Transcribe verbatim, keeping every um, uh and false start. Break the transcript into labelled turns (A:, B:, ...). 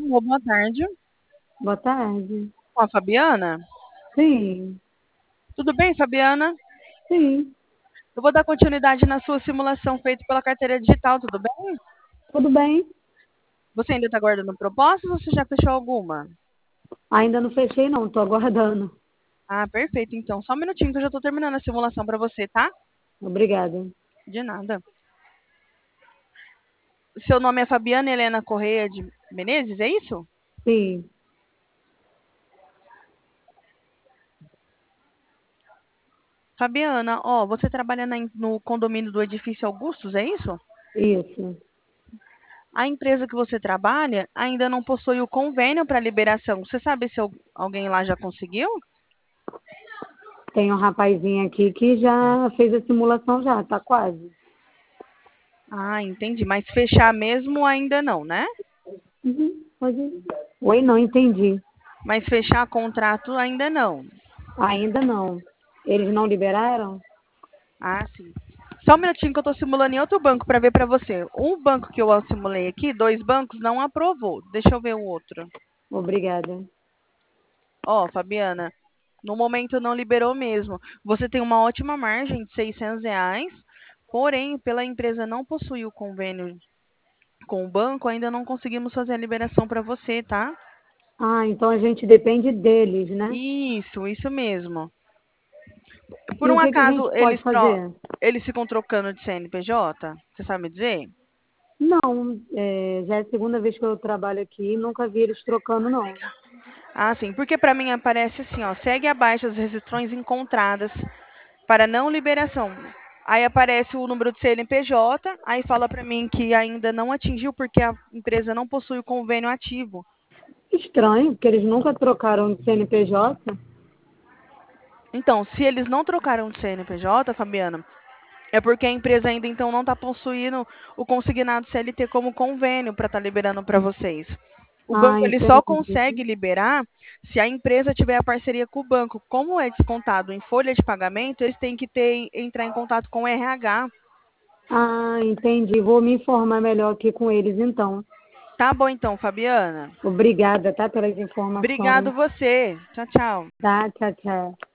A: Alô, boa tarde.
B: Boa tarde.
A: Com a Fabiana?
B: Sim,
A: Tudo bem, Fabiana?
B: sim,
A: Eu vou dar continuidade na sua simulação feita pela carteira digital, tudo bem?
B: tudo bem.
A: Você ainda está guardando propostas ou você já fechou alguma?
B: Ainda não fechei não, tô aguardando.
A: Ah, perfeito. Então, só um minutinho que eu já estou terminando a simulação para você, tá?
B: Obrigada.
A: De nada. Seu nome é Fabiana Helena Correia de Menezes, é isso?
B: Sim,
A: Fabiana, ó, você trabalha na- no condomínio do edifício Augustus, é isso?
B: isso.
A: A empresa que você trabalha ainda não possui o convênio para liberação. Você sabe se al- alguém lá já conseguiu?
B: Tem um rapazinho aqui que já fez a simulação já, tá quase.
A: Ah, entendi. Mas fechar mesmo ainda não, né?
B: Uhum, pode ir. Oi, não entendi.
A: Mas fechar contrato ainda não.
B: Ainda não. Eles não liberaram?
A: Ah, sim. Só um minutinho que eu estou simulando em outro banco para ver para você. Um banco que eu simulei aqui, dois bancos, não aprovou. Deixa eu ver o outro.
B: Obrigada.
A: Ó, Fabiana, no momento não liberou mesmo. Você tem uma ótima margem de seiscentos reais, porém, pela empresa não possuir o convênio com o banco, ainda não conseguimos fazer a liberação para você, tá?
B: Ah, então a gente depende deles, né?
A: Isso, isso mesmo. Por
B: E
A: um
B: o que que a
A: acaso
B: gente
A: eles,
B: pode
A: tro...
B: fazer?
A: eles ficam trocando de C N P J? Você sabe me dizer?
B: Não, é, já é a segunda vez que eu trabalho aqui e nunca vi eles trocando, não.
A: Ah, sim, porque para mim aparece assim, ó, segue abaixo as restrições encontradas para não liberação. Aí aparece o número de C N P J, aí fala para mim que ainda não atingiu porque a empresa não possui o convênio ativo.
B: Estranho, porque eles nunca trocaram de C N P J.
A: Então, se eles não trocaram de C N P J, Fabiana, é porque a empresa ainda então não está possuindo o consignado C L T como convênio para estar liberando para vocês. O
B: Ah,
A: banco ele só consegue
B: entendi.
A: liberar se a empresa tiver a parceria com o banco. Como é descontado em folha de pagamento, eles têm que ter, entrar em contato com o R H.
B: Ah, entendi. Vou me informar melhor aqui com eles, então.
A: Tá bom então, Fabiana.
B: Obrigada, tá, pelas
A: Obrigado
B: informações.
A: você. Tchau, tchau.
B: Tá, tchau, tchau.